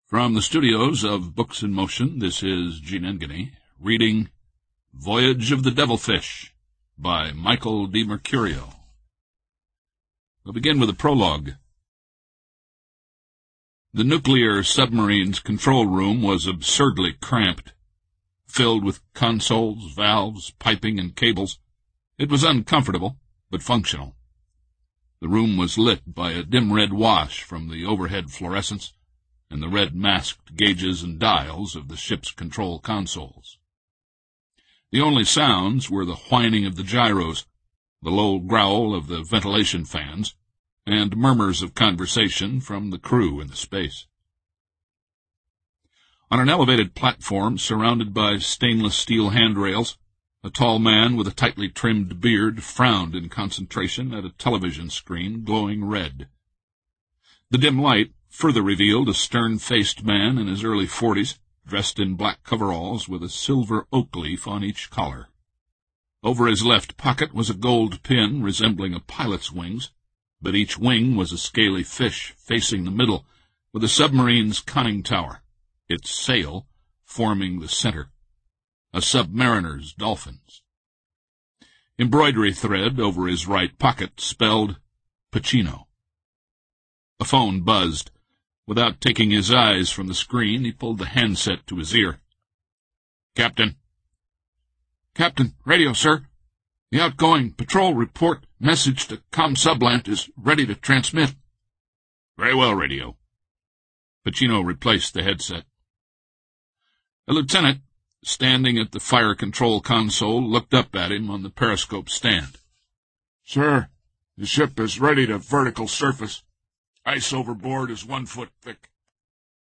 From the studios of Books in Motion, this is Gene Engany, reading Voyage of the Devilfish by Michael DiMercurio. We'll begin with a prologue. The nuclear submarine's control room was absurdly cramped. Filled with consoles, valves, piping, and cables, it was uncomfortable, but functional. The room was lit by a dim red wash from the overhead fluorescence and the red masked gauges and dials of the ship's control consoles. The only sounds were the whining of the gyros, the low growl of the ventilation fans, and murmurs of conversation from the crew in the space. On an elevated platform surrounded by stainless steel handrails, a tall man with a tightly trimmed beard frowned in concentration at a television screen glowing red. The dim light further revealed a stern-faced man in his early 40s, dressed in black coveralls with a silver oak leaf on each collar. Over his left pocket was a gold pin resembling a pilot's wings, but each wing was a scaly fish facing the middle, with the submarine's conning tower, its sail forming the center, a submariner's dolphins. Embroidery thread over his right pocket spelled Pacino. A phone buzzed. Without taking his eyes from the screen, he pulled the handset to his ear. "Captain." "Captain, radio, sir. The outgoing patrol report message to ComSublant is ready to transmit." "Very well, radio." Pacino replaced the headset. A lieutenant, standing at the fire control console, looked up at him on the periscope stand. "Sir, the ship is ready to vertical surface. Ice overboard is 1 foot thick."